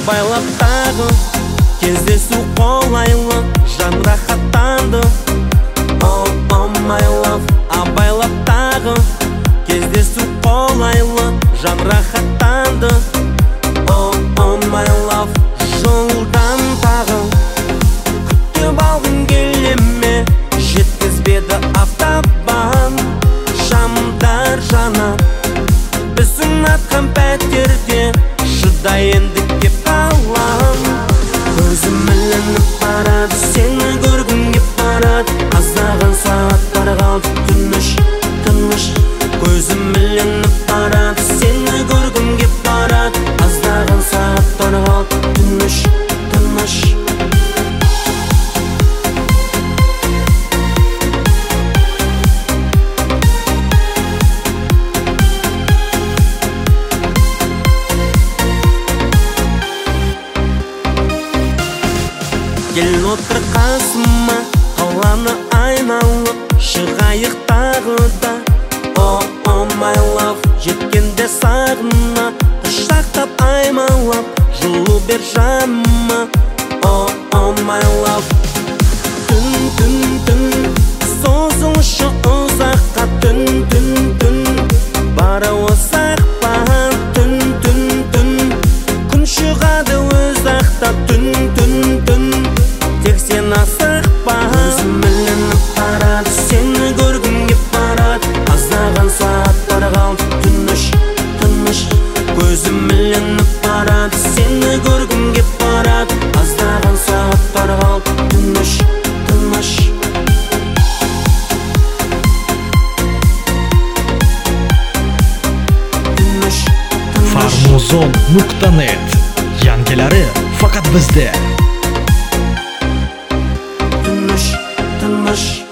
абайлап тағы кездесу қолайлы, жан рахаттанды. Oh my love, абайлап тағы кездесу қолайлы, жан рахаттанды. Oh my love, жолдан тағы күтіп алғың келеме, жеткізбеді автобан. Шамдар жанар біздің атқан пәтерде, шыдай енді кеп қалам. Көзім ілініп барады, сені көргім кеп барады. Аздаған сағаттар қалды, тыныш, тыныш. Көзім ілініп барады, сені көргім кеп барады. Аздаған сағаттар қалды, тыныш, тыныш. Кел отыр қасыма, қаланы айналып, шығайық тағы да. Oh my love, жеткенде сағына, құшақтап аймалап, жылу бер жаныма. Oh my love, түн, түн, түн, созылшы ұзаққа. Түн, түн, түн, бары осақ баған. Түн, түн, түн, күн шығады өзақта. Түн, түн, түн, тек сен асықпа. Көзім ілініп барады, сені көргім кеп барады. Аздаған сағаттар қалды, тыныш, тыныш. Көзім ілініп барады, сені көргім кеп барады. Аздаған сағаттар қалды, тыныш, тыныш. Тыныш, тыныш. Farmuzon.net Yangilari faqat bizda. Тыныш, тыныш.